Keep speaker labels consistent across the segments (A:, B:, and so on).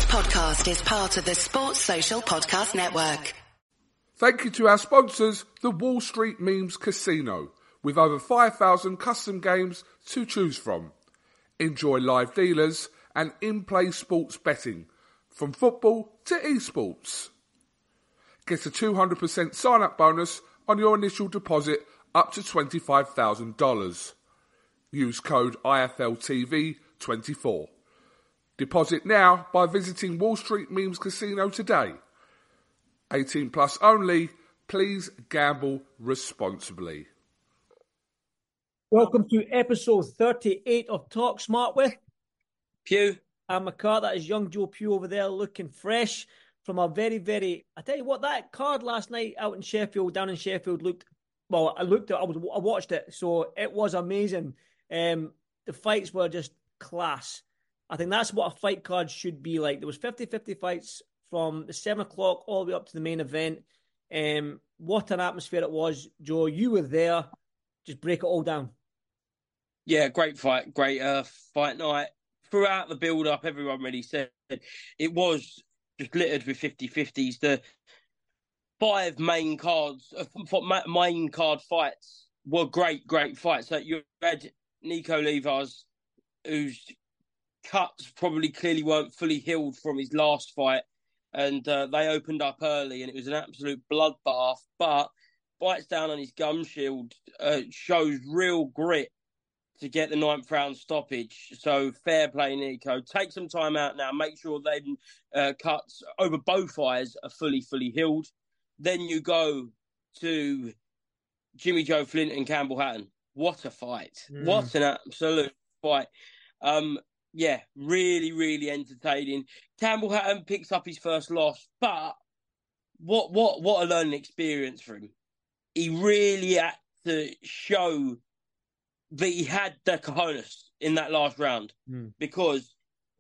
A: podcast is part of the Sports Social Podcast Network.
B: Thank you to our sponsors, the Wall Street Memes Casino, with over 5,000 custom games to choose from. Enjoy live dealers and in-play sports betting, from football to esports. Get a 200% sign-up bonus on your initial deposit up to $25,000. Use code IFLTV24. Deposit now by visiting Wall Street Memes Casino today. 18 plus only. Please gamble responsibly.
C: Welcome to episode 38 of Talk Smart with
D: Pugh.
C: I'm McCart. That is young Joe Pugh over there, looking fresh from a very, I tell you what, that card last night out in Sheffield, down in Sheffield, I watched it, so it was amazing. The fights were just class. I think that's what a fight card should be like. There was 50-50 fights from the 7 o'clock all the way up to the main event. What an atmosphere it was, Joe. You were there. Just break it all down.
D: Yeah, great fight. Great fight night. Throughout the build-up, everyone really said it was just littered with 50-50s. The 5 main card fights were great fights. So you had Nico Levas, whose cuts probably clearly weren't fully healed from his last fight, and they opened up early, and it was an absolute bloodbath. But bites down on his gum shield, shows real grit to get the 9th round stoppage. So fair play, Nico. Take some time out now. Make sure they cuts over both eyes are fully healed. Then you go to Jimmy Joe Flint and Campbell Hatton. What a fight. What an absolute fight. Yeah, really entertaining. Campbell Hatton picks up his first loss, but what a learning experience for him. He really had to show that he had the cojones in that last round, because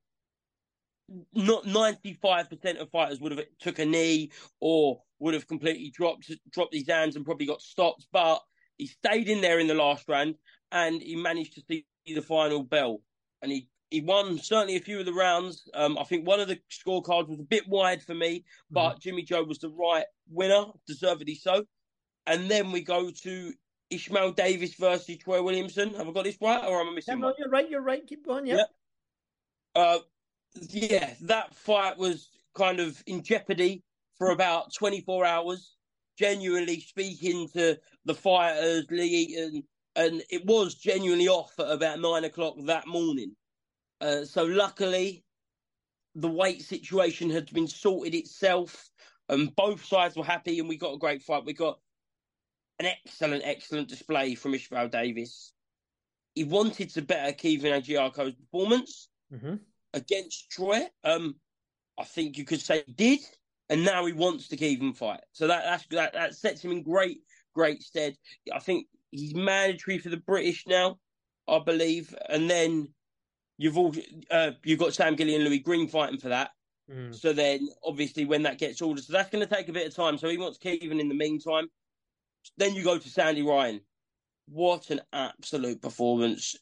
D: not 95% of fighters would have took a knee or would have completely dropped his hands and probably got stopped, but he stayed in there in the last round and he managed to see the final bell, and he won certainly a few of the rounds. I think one of the scorecards was a bit wide for me, but Jimmy Joe was the right winner, deservedly so. And then we go to Ishmael Davis versus Troy Williamson. Have I got this right, or am I missing one?
C: You're right. Keep going, yeah.
D: Yeah, that fight was kind of in jeopardy for about 24 hours. Genuinely speaking to the fighters, Lee Eaton, and it was genuinely off at about 9 o'clock that morning. So luckily, the weight situation had been sorted itself, and both sides were happy, and we got a great fight. We got an excellent display from Ishmael Davis. He wanted to better Kevin Agiaco's performance against Troy. I think you could say he did, and now he wants the Kevin fight. So that sets him in great stead. I think he's mandatory for the British now, I believe, and then you've got Sam Gilly and Louis Green fighting for that. So then, obviously, when that gets ordered, so that's going to take a bit of time. So he wants Kevin in the meantime. Then you go to Sandy Ryan. What an absolute performance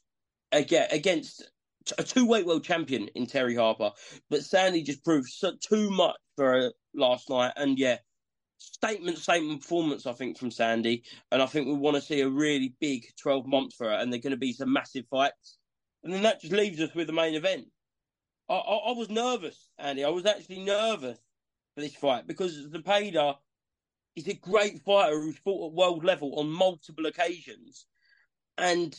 D: against a 2-weight world champion in Terry Harper. But Sandy just proved too much for her last night. And yeah, statement performance, I think, from Sandy. And I think we want to see a really big 12 months for her. And they're going to be some massive fights. And then that just leaves us with the main event. I was nervous, Andy. I was actually nervous for this fight because Zepeda is a great fighter who's fought at world level on multiple occasions. And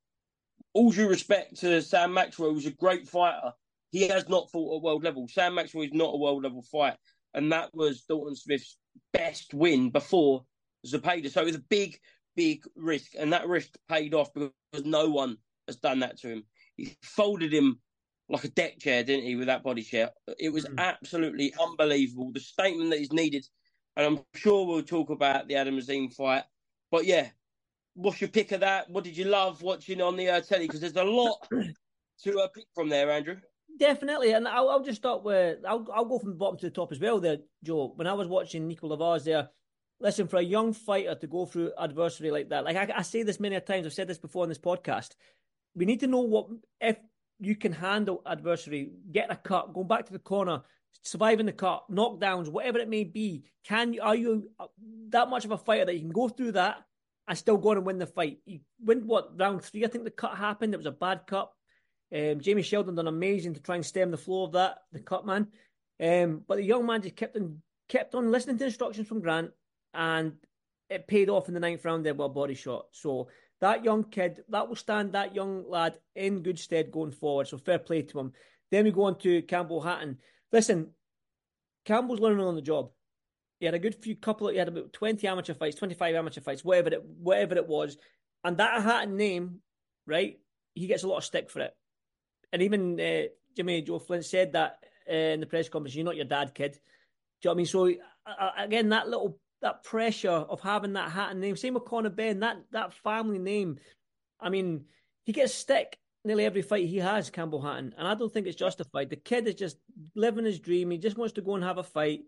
D: all due respect to Sam Maxwell, who's a great fighter, he has not fought at world level. Sam Maxwell is not a world level fight. And that was Dalton Smith's best win before Zepeda. So it was a big risk. And that risk paid off because no one has done that to him. He folded him like a deck chair, didn't he, with that body chair? It was absolutely unbelievable. The statement that is needed, and I'm sure we'll talk about the Adam Azim fight. But yeah, what's your pick of that? What did you love watching on the telly? Because there's a lot to pick from there, Andrew.
C: Definitely, and I'll just start with, I'll go from the bottom to the top as well there, Joe. When I was watching Nico Levas there, listen, for a young fighter to go through adversity like that, like I say this many times, I've said this before on this podcast, we need to know what, if you can handle adversity, get a cut, going back to the corner, surviving the cut, knockdowns, whatever it may be. Are you that much of a fighter that you can go through that and still go on and win the fight? You win round 3? I think the cut happened. It was a bad cut. Jamie Sheldon done amazing to try and stem the flow of that, the cut man. But the young man just kept on listening to instructions from Grant, and it paid off in the 9th round there with a body shot. So that young kid, that will stand that young lad in good stead going forward. So fair play to him. Then we go on to Campbell Hatton. Listen, Campbell's learning on the job. He had a good he had about 20 amateur fights, 25 amateur fights, whatever it was. And that Hatton name, right, he gets a lot of stick for it. And even Jimmy Joe Flint said that in the press conference, you're not your dad, kid. Do you know what I mean? So, again, that pressure of having that Hatton name, same with Conor Benn, that family name. I mean, he gets stick nearly every fight he has, Campbell Hatton, and I don't think it's justified. The kid is just living his dream. He just wants to go and have a fight.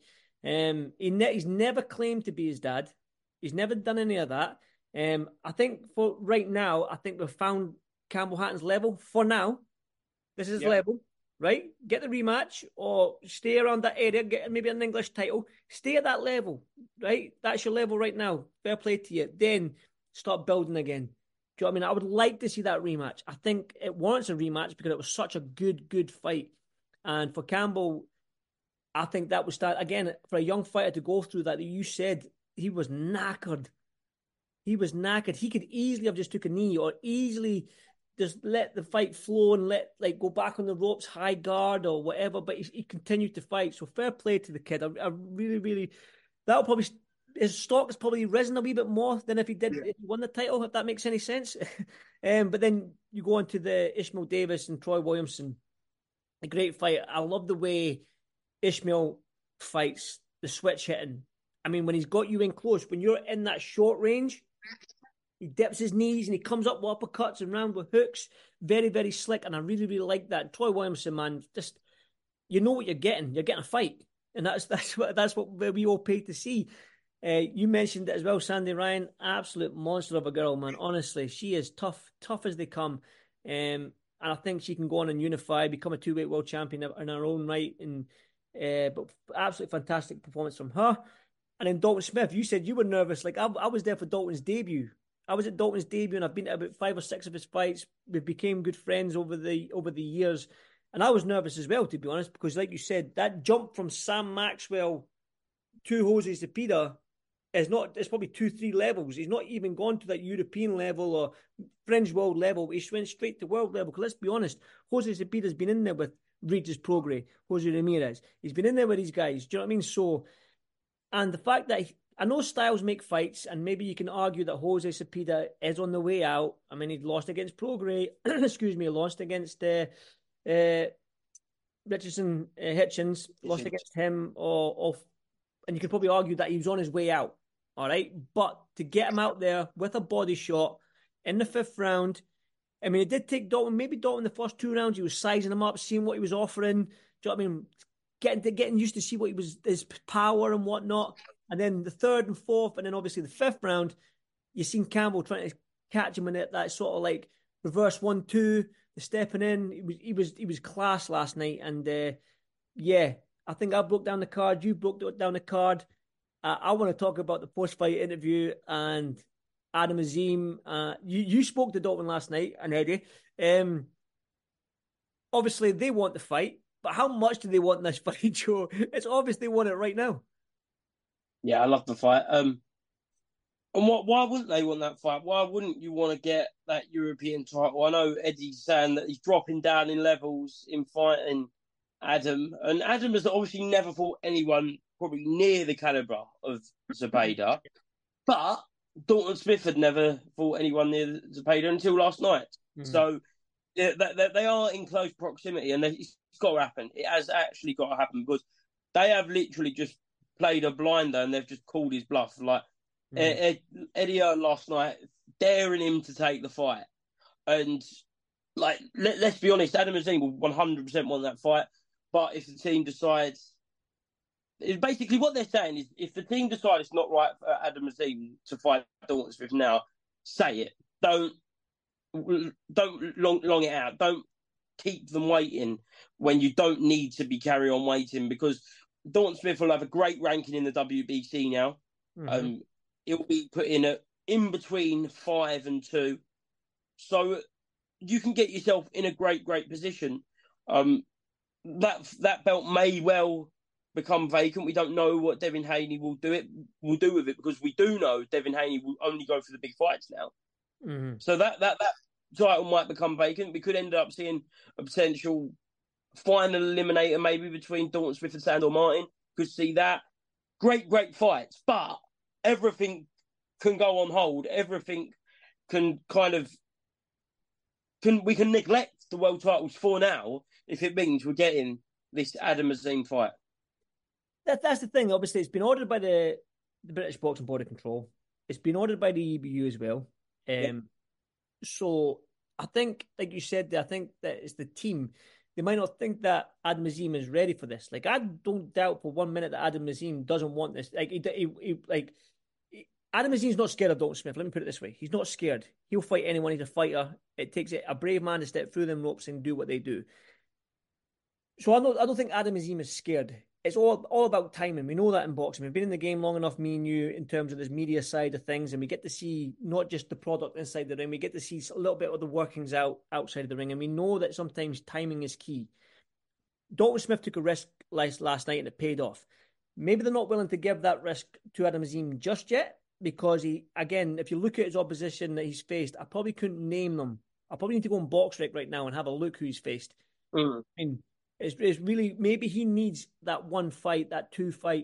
C: He's never claimed to be his dad. He's never done any of that. I think for right now, I think we've found Campbell Hatton's level for now. This is his level, right? Get the rematch or stay around that area, get maybe an English title. Stay at that level, right? That's your level right now. Fair play to you. Then start building again. Do you know what I mean? I would like to see that rematch. I think it warrants a rematch because it was such a good fight. And for Campbell, I think that would start, again, for a young fighter to go through that you said he was knackered. He was knackered. He could easily have just took a knee or easily just let the fight flow and go back on the ropes, high guard or whatever, but he continued to fight. So fair play to the kid. I really, that'll probably, his stock has probably risen a wee bit more than if he won the title, if that makes any sense. But then you go on to the Ishmael Davis and Troy Williamson, a great fight. I love the way Ishmael fights, the switch hitting. I mean, when he's got you in close, when you're in that short range, he dips his knees and he comes up with uppercuts and round with hooks. Very, very slick. And I really, really like that. And Troy Williamson, man, just, you know what you're getting. You're getting a fight. And that's what we all paid to see. You mentioned it as well, Sandy Ryan. Absolute monster of a girl, man. Honestly, she is tough as they come. And I think she can go on and unify, become a 2-weight world champion in her own right. And but absolutely fantastic performance from her. And then Dalton Smith, you said you were nervous. Like I was there for Dalton's debut. I was at Dalton's debut, and I've been to about 5 or 6 of his fights. We became good friends over the years, and I was nervous as well, to be honest, because like you said, that jump from Sam Maxwell to Jose Cepeda is not. It's probably 2-3 levels. He's not even gone to that European level or fringe world level. He went straight to world level. Because let's be honest, Jose Cepeda's been in there with Regis Prograis, Jose Ramirez. He's been in there with these guys. Do you know what I mean? So, and the fact that I know styles make fights, and maybe you can argue that Jose Cepeda is on the way out. I mean, he lost against Prograis. Excuse me, lost against Richardson Hitchens. Lost against him, and you could probably argue that he was on his way out. All right, but to get him out there with a body shot in the 5th round, I mean, it did take Dalton. Maybe Dalton the first 2 rounds, he was sizing him up, seeing what he was offering. Do you know what I mean? Getting used to see what his power and whatnot. And then the 3rd and 4th, and then obviously the 5th round, you seen Campbell trying to catch him in that sort of like reverse 1-2, the stepping in. He was class last night, and I think I broke down the card. You broke down the card. I want to talk about the post-fight interview and Adam Azim. You spoke to Dalton last night and Eddie. Obviously, they want the fight, but how much do they want this fight, Joe? It's obvious they want it right now.
D: Yeah, I love the fight. And why wouldn't they want that fight? Why wouldn't you want to get that European title? I know Eddie's saying that he's dropping down in levels in fighting Adam. And Adam has obviously never fought anyone probably near the calibre of Zepeda. But Dalton Smith had never fought anyone near Zepeda until last night. Mm-hmm. So they are in close proximity, and it's got to happen. It has actually got to happen because they have literally just played a blinder and they've just called his bluff. Like Eddie Hearn last night, daring him to take the fight. And like, let's be honest, Adam Azim will 100% want that fight. But if the team decides, basically what they're saying is, if the team decides it's not right for Adam Azim to fight Dalton Smith now, say it. Don't long it out. Don't keep them waiting when you don't need to be carry on waiting, because Dalton Smith will have a great ranking in the WBC now. Mm-hmm. He'll be put in between 5 and 2. So you can get yourself in a great position. That belt may well become vacant. We don't know what Devin Haney will do with it, because we do know Devin Haney will only go for the big fights now. Mm-hmm. So that title might become vacant. We could end up seeing a potential final eliminator maybe between Dalton Smith and Sandor Martin. Could see that. Great fights, but everything can go on hold. Everything can we can neglect the world titles for now if it means we're getting this Adam Azim fight.
C: That's the thing. Obviously, it's been ordered by the British Boxing Board of Control. It's been ordered by the EBU as well. So I think, like you said, I think that it's the team. They might not think that Adam Azim is ready for this. Like, I don't doubt for 1 minute that Adam Azim doesn't want this. Adam Azim's not scared of Dalton Smith. Let me put it this way: he's not scared. He'll fight anyone. He's a fighter. It takes a brave man to step through them ropes and do what they do. So I don't think Adam Azim is scared. It's all about timing. We know that in boxing. We've been in the game long enough, me and you, in terms of this media side of things, and we get to see not just the product inside the ring. We get to see a little bit of the workings outside of the ring, and we know that sometimes timing is key. Dalton Smith took a risk last night, and it paid off. Maybe they're not willing to give that risk to Adam Azim just yet, because if you look at his opposition that he's faced, I probably couldn't name them. I probably need to go on BoxRec right now and have a look who he's faced. Mm. I mean, it's really, maybe he needs that 1 fight, that 2 fight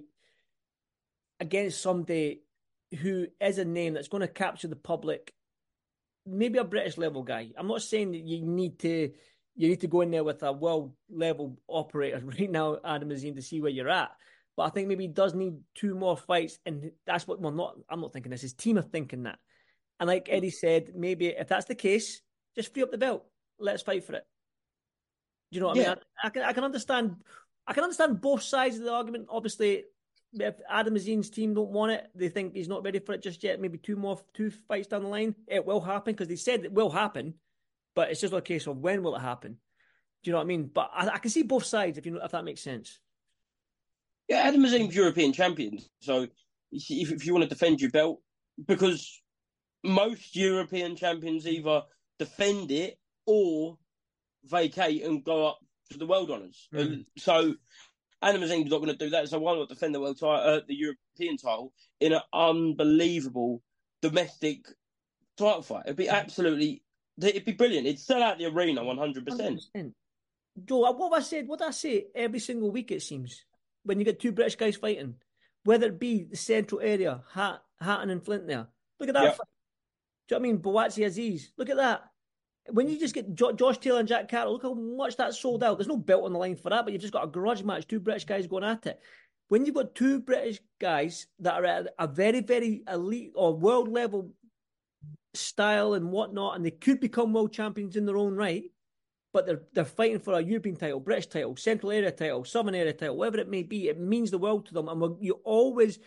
C: against somebody who is a name that's going to capture the public. Maybe a British level guy. I'm not saying that you need to go in there with a world level operator right now, Adam Azim, to see where you're at. But I think maybe he does need 2 more fights, and that's what. Well, I'm not thinking this. His team are thinking that. And like Eddie said, maybe if that's the case, just free up the belt. Let's fight for it. Do you know what I mean? I can understand. I can understand both sides of the argument. Obviously, if Adam Azim's team don't want it, they think he's not ready for it just yet. Maybe 2 fights down the line, it will happen, because they said it will happen. But it's just a case of when will it happen. Do you know what I mean? But I can see both sides if that makes sense.
D: Yeah, Adam Azim's European champion. So if you want to defend your belt, because most European champions either defend it or vacate and go up to the world honours. So Adam Azim's not going to do that. So why not defend the world title, the European title, in an unbelievable domestic title fight? It'd be brilliant. It'd sell out the arena 100%.
C: Joe, what did I say every single week, it seems, when you get 2 British guys fighting, whether it be the central area, Hatton and Flint there. Look at that fight. Do you know what I mean? Buatsi Aziz. Look at that. When you just get Josh Taylor and Jack Carroll, look how much that sold out. There's no belt on the line for that, but you've just got a grudge match, 2 British guys going at it. When you've got 2 British guys that are at a very, very elite or world level style and whatnot, and they could become world champions in their own right, but they're fighting for a European title, British title, Central Area title, Southern Area title, whatever it may be, it means the world to them. And you always,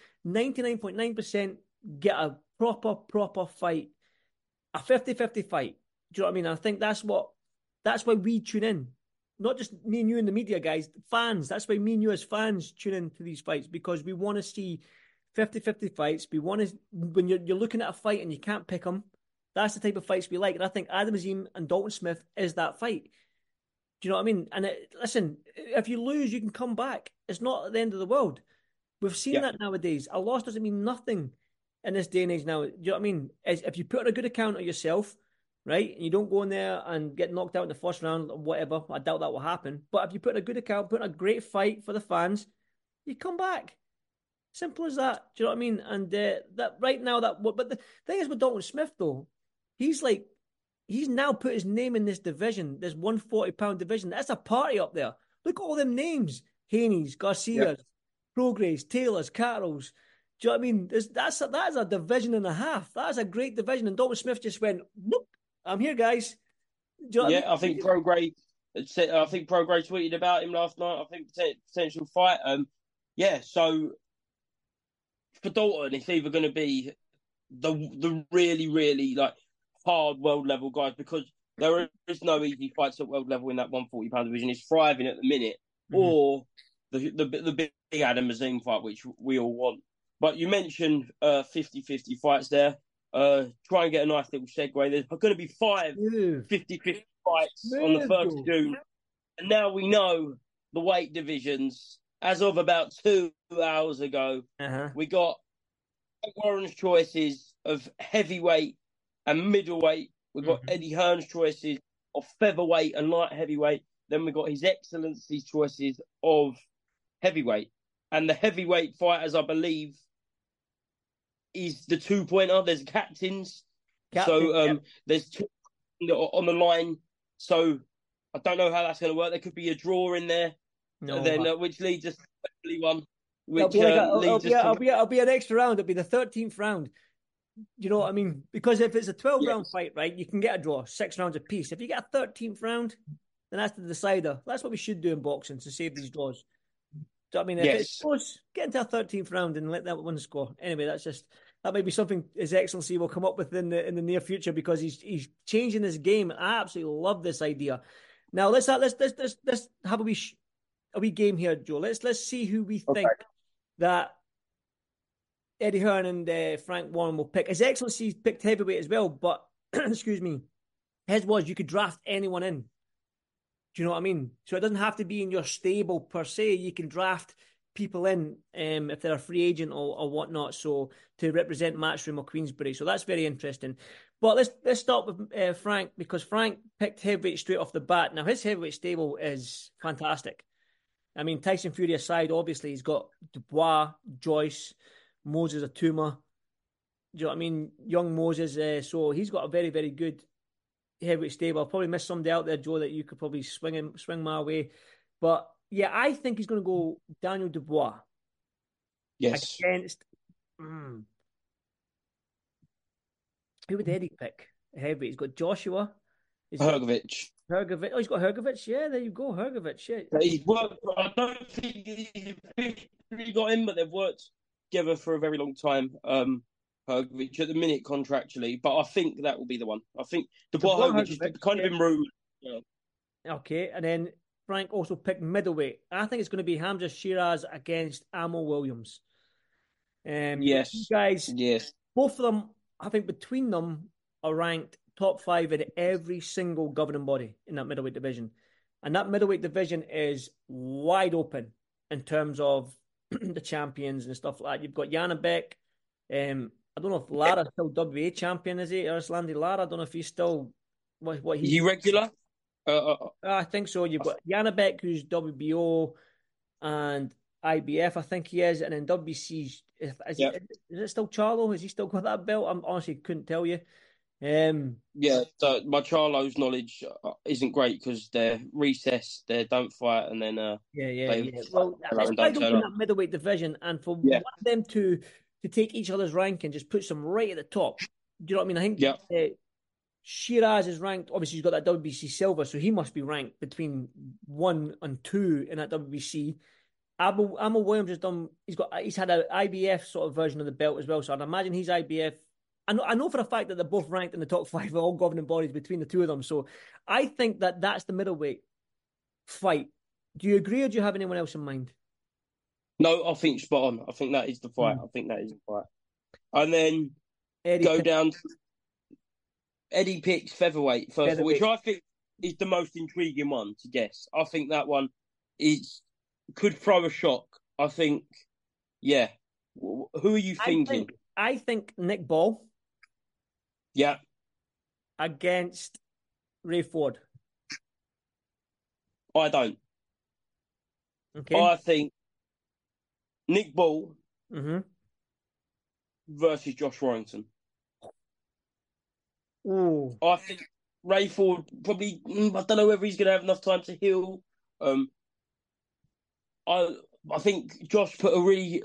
C: 99.9%, get a proper fight, a 50-50 fight. Do you know what I mean? I think that's why we tune in. Not just me and you in the media, guys, fans. That's why me and you as fans tune in to these fights, because we want to see 50-50 fights. We want to, when you're looking at a fight and you can't pick them, that's the type of fights we like. And I think Adam Azim and Dalton Smith is that fight. Do you know what I mean? And listen, if you lose, you can come back. It's not at the end of the world. We've seen that nowadays. A loss doesn't mean nothing in this day and age now. Do you know what I mean? If you put on a good account of yourself, right, and you don't go in there and get knocked out in the first round or whatever, I doubt that will happen. But if you put in a good account, put in a great fight for the fans, you come back. Simple as that. Do you know what I mean? And that right now, but the thing is with Dalton Smith, though, he's now put his name in this division, this 140-pound division. That's a party up there. Look at all them names: Haney's, Garcia's, Prograis, Taylor's, Carroll's. Do you know what I mean? That is a division and a half. That is a great division. And Dalton Smith just went, nope, I'm here, guys. Do you know what I mean?
D: I think Prograis tweeted about him last night. I think potential fight. So for Dalton, it's either going to be the really, really like hard world level guys, because There is no easy fights at world level in that 140-pound division. It's thriving at the minute,
C: Mhm.
D: or the big Adam Azim fight, which we all want. But you mentioned 50-50 fights there. Try and get a nice little segue. There's going to be 5 50-50 fights on the 1st of June. And now we know the weight divisions. As of about 2 hours ago, we got Warren's choices of heavyweight and middleweight. We've got Eddie Hearn's choices of featherweight and light heavyweight. Then we got His Excellency's choices of heavyweight. And the heavyweight fighters, I believe, is the 2-pointer. There's captains. There's 2 on the line. So I don't know how that's going to work. There could be a draw in there. Which leads us to the one. It'll
C: be an extra round. It'll be the 13th round. You know what I mean? Because if it's a 12-round fight, right, you can get a draw, 6 rounds apiece. If you get a 13th round, then that's the decider. That's what we should do in boxing to save these draws. So, I mean, if it's close, get into a 13th round and let that one score. Anyway, that might be something His Excellency will come up with in the near future, because he's changing his game. I absolutely love this idea. Now let's have a wee game here, Joe. Let's see who we think that Eddie Hearn and Frank Warren will pick. His Excellency picked heavyweight as well, but excuse me, his was you could draft anyone in. Do you know what I mean? So it doesn't have to be in your stable per se. You can draft people in if they're a free agent or whatnot, so to represent Matchroom or Queensberry. So that's very interesting. But let's start with Frank, because Frank picked heavyweight straight off the bat. Now his heavyweight stable is fantastic. I mean, Tyson Fury aside, obviously he's got Dubois, Joyce, Moses Atuma. Do you know what I mean? Young Moses. So he's got a very, very good heavyweight stable. I'll probably miss somebody out there, Joe, that you could probably swing my way. But yeah, I think he's going to go Daniel Dubois.
D: Yes.
C: Against who would Eddie pick? Heavyweight. He's got Joshua.
D: Hergovich.
C: Oh, he's got Hergovich. Yeah, there you go, Hergovich. Yeah.
D: He's worked. I don't think he's really got him, but they've worked together for a very long time. Hergovich at the minute contractually, but I think that will be the one. I think Dubois Hergovich is kind of in room. Yeah.
C: Okay, and then Frank also picked middleweight. I think it's going to be Hamza Shiraz against Amo Williams.
D: Yes.
C: You guys.
D: Yes.
C: Both of them, I think between them, are ranked top 5 in every single governing body in that middleweight division. And that middleweight division is wide open in terms of the champions and stuff like that. You've got Janabek. I don't know if Lara's still WA champion, is he? Arslandy Lara. I don't know if he's still what he's.
D: Is he regular?
C: I think so. You've got Janabek, who's WBO and IBF, I think he is, and then WBC. Is it still Charlo? Has he still got that belt? I honestly couldn't tell you.
D: So my Charlo's knowledge isn't great because they're recessed, they don't fight, and then
C: Well, it's wide open in that middleweight division, and for one of them to take each other's ranking, just puts them right at the top. Do you know what I mean? I think Shiraz is ranked. Obviously, he's got that WBC silver, so he must be ranked between 1 and 2 in that WBC. Amo Williams has done. He's had an IBF sort of version of the belt as well, so I'd imagine he's IBF. I know for a fact that they're both ranked in the top 5 of all governing bodies between the two of them. So I think that's the middleweight fight. Do you agree, or do you have anyone else in mind?
D: No, I think spot on. I think that is the fight. I think that is the fight. And then down. Eddie picks featherweight first, which I think is the most intriguing one to guess. I think that one could throw a shock. I think, Who are you thinking?
C: I think Nick Ball.
D: Yeah.
C: Against Ray Ford.
D: I don't.
C: Okay.
D: I think Nick Ball versus Josh Warrington.
C: Ooh.
D: I think Ray Ford probably. I don't know whether he's going to have enough time to heal. I think Josh put a really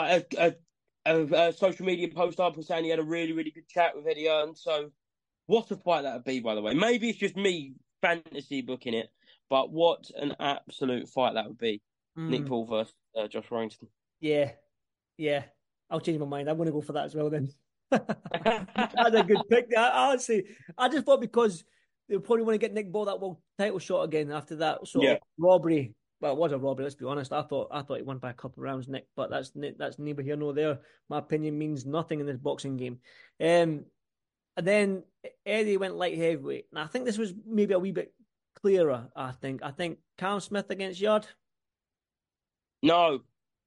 D: a social media post up saying he had a really, really good chat with Eddie Hearn. So, what a fight that would be, by the way. Maybe it's just me fantasy booking it, but what an absolute fight that would be. Nick Ball versus Josh Warrington.
C: Yeah. I'll change my mind. I'm going to go for that as well then. That's a good pick. Honestly, I just thought because they'll probably want to get Nick Ball that world title shot again after that sort
D: Yeah.
C: of robbery. Well, it was a robbery. Let's be honest. I thought he won by a couple of rounds, Nick. But that's neither here nor there. My opinion means nothing in this boxing game. And then Eddie went light heavyweight, and I think this was maybe a wee bit clearer. I think Callum Smith against Yard.
D: No,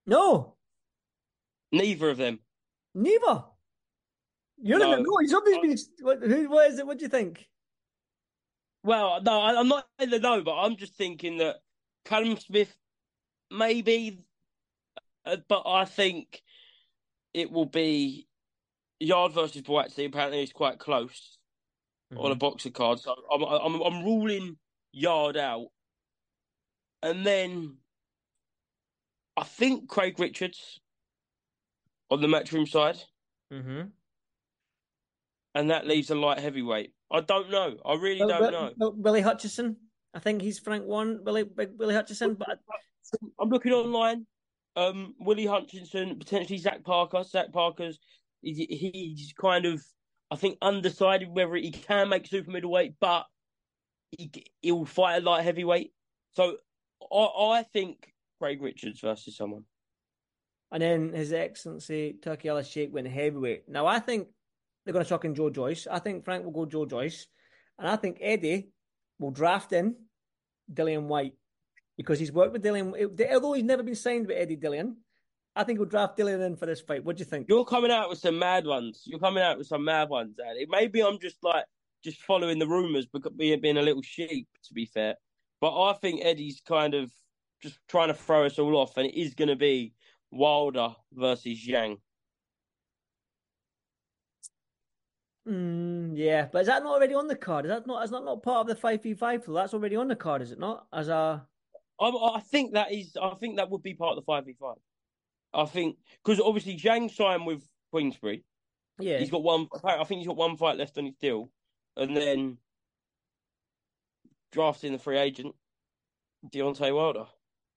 D: neither of them.
C: Neither. You're in the
D: No.
C: know. He's obviously been. What is it? What do you think?
D: Well, no, I'm not in the know, but I'm just thinking that Callum Smith maybe, but I think it will be Yard versus Boatsy. Apparently, it's quite close on a boxer card, so I'm ruling Yard out, and then I think Craig Richards on the matchroom side,
C: Mm-hmm.
D: and that leaves a light heavyweight. I don't know. I really don't know.
C: Willie Hutchison. I think he's Frank one. Willie Hutchison, but
D: I'm looking online. Willie Hutchinson, potentially Zach Parker. Zach Parker's he's kind of, I think, undecided whether he can make super middleweight, but he'll fight a light heavyweight. So I think Craig Richards versus someone.
C: and then His Excellency Turki Al-Sheikh went heavyweight. Now I think they're going to chuck in Joe Joyce. I think Frank will go Joe Joyce, and I think Eddie will draft in Dillian White because he's worked with Dillian. Although he's never been signed with Eddie Dillian, I think we'll draft Dillian in for this fight. What do you think?
D: You're coming out with some mad ones. Eddie. Maybe I'm just following the rumours, being a little sheep, to be fair. But I think Eddie's kind of just trying to throw us all off, and it is going to be Wilder versus Yang.
C: Yeah, but is that not already on the card? Is that not part of the 5v5? That's already on the card, is it not?
D: I think that is. I think that would be part of the 5v5. I think because obviously Zhang signed with Queensbury.
C: Yeah,
D: He's got one. I think he's got one fight left on his deal, and then drafting the free agent Deontay Wilder.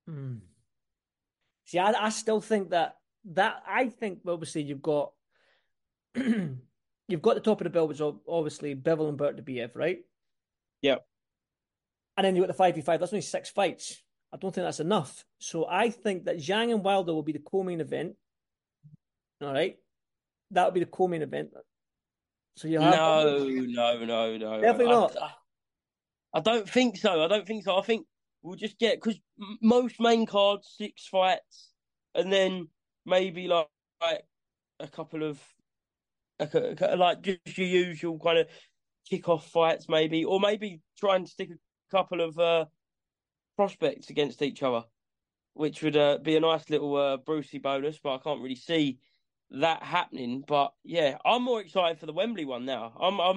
C: See, I still think that I think obviously you've got you've got the top of the bill, which is obviously Bivol and Bertobiev, right?
D: Yeah.
C: And then you've got the 5v5. That's only 6 fights. I don't think that's enough. So I think that Zhang and Wilder will be the co-main event. All right, that would be the co-main event. So you have
D: No.
C: Definitely not.
D: I don't think so. I think we'll just get, because most main cards 6 fights, and then maybe like a couple of like just your usual kind of kick-off fights, maybe, or maybe try and stick a couple of prospects against each other, which would be a nice little Brucey bonus, but I can't really see that happening. But yeah, I'm more excited for the Wembley one now.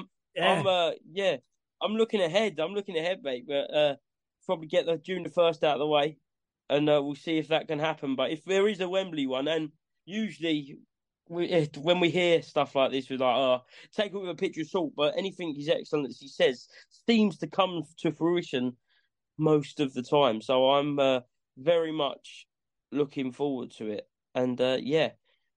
D: I'm looking ahead. Mate. But probably get the June the 1st out of the way, and we'll see if that can happen. But if there is a Wembley one, and usually when we hear stuff like this, we're like, take it with a pinch of salt. But anything His Excellency says seems to come to fruition most of the time. So I'm very much looking forward to it. And yeah.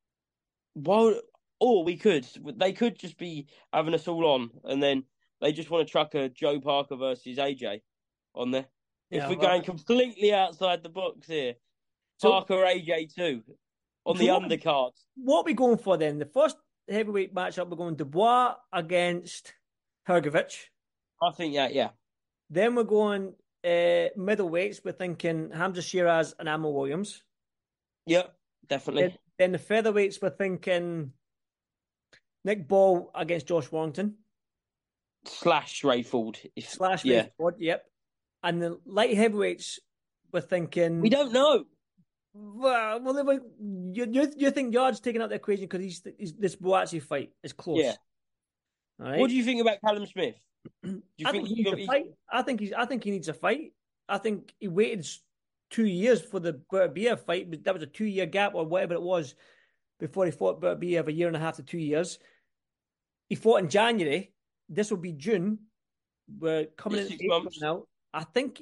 D: They could just be having us all on, and then they just want to chuck a Joe Parker versus AJ on there.
C: Yeah,
D: if we're going completely outside the box here, Parker AJ too on the undercard.
C: What are we going for then? The first heavyweight matchup, we're going Dubois against Hrgovic.
D: I think yeah.
C: Then we're going middleweights. We're thinking Hamza Shiraz and Ammo Williams.
D: Yep, definitely.
C: Then the featherweights, we're thinking Nick Ball against Josh Warrington.
D: / Ray Ford.
C: Ray Ford, yep. And the light heavyweights, we're thinking...
D: We don't know.
C: Well, you think Yard's taking out the equation because he's this Boatsy fight is close.
D: Yeah.
C: All right?
D: What do you think about Callum Smith?
C: Do you think he needs a fight? I think he needs a fight. I think he waited 2 years for the Bertobiev fight, but that was a 2-year gap or whatever it was before he fought Bertobiev, 1.5 years to 2 years. He fought in January. This will be June. We're coming in 6 months now. I think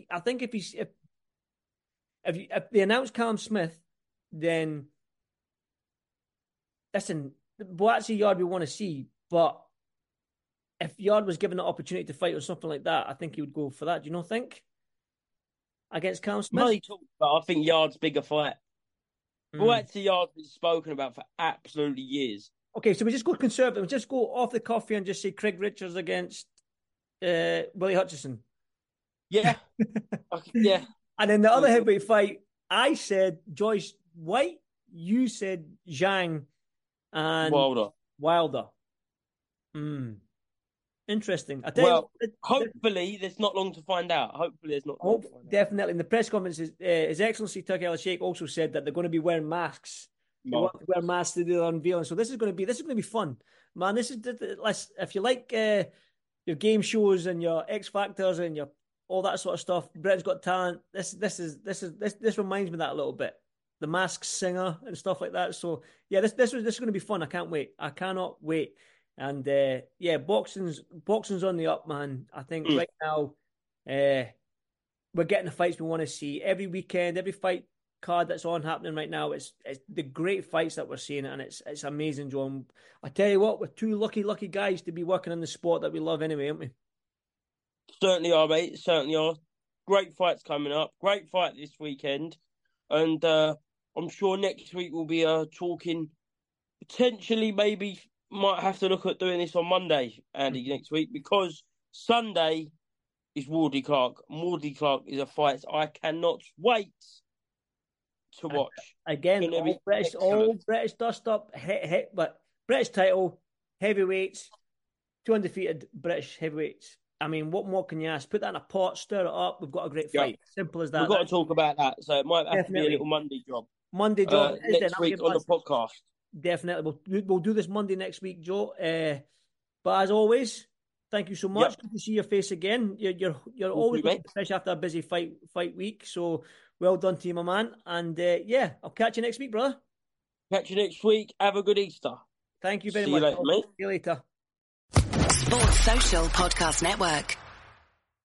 C: if they announce Callum Smith, then listen, Boatsy Yard we want to see, but if Yard was given the opportunity to fight or something like that, I think he would go for that. Do you not think? Against Callum Smith?
D: Money talks, but I think Yard's bigger fight. Buatsi Yard's been spoken about for absolutely years.
C: Okay, so we just go conservative. We just go off the cuff here and just say Craig Richards against Willie Hutchison.
D: Yeah. Yeah.
C: And then the other heavyweight fight, I said Joyce White. You said Zhang and Wilder. Interesting. I tell you,
D: hopefully there's not long to find out.
C: Definitely. In the press conference, His Excellency Turki Al-Sheikh also said that they're going to be wearing masks. They want to wear masks to do the unveiling. So this is going to be fun, man. This is if you like your game shows and your X Factors and your all that sort of stuff. Britain's Got Talent. This reminds me of that a little bit. The Masked Singer and stuff like that. So yeah, this is going to be fun. I can't wait. I cannot wait. And boxing's on the up, man. I think right now we're getting the fights we want to see every weekend, every fight card that's on happening right now. It's the great fights that we're seeing, and it's amazing, John. I tell you what, we're two lucky guys to be working in the sport that we love anyway, aren't we?
D: Certainly are, mate. Certainly are. Great fights coming up. Great fight this weekend, and I'm sure next week we'll be talking. Potentially, maybe might have to look at doing this on Monday, Andy, next week, because Sunday is Wardley Clark. Wardley Clark is a fight I cannot wait to watch.
C: Again, all British dust up, but British title, heavyweights, 2 undefeated British heavyweights. I mean, what more can you ask? Put that in a pot, stir it up. We've got a great fight. Simple as that.
D: We've got to talk about that. So it might have to be a little Monday job. Next week on the podcast.
C: Definitely. We'll do this Monday next week, Joe. But as always, thank you so much. Good to see your face again. You're always fresh after a busy fight week. So well done to you, my man. And I'll catch you next week, brother.
D: Catch you next week. Have a good Easter.
C: Thank you very much.
D: See you later, mate.
C: See you later.
A: Sports Social Podcast Network.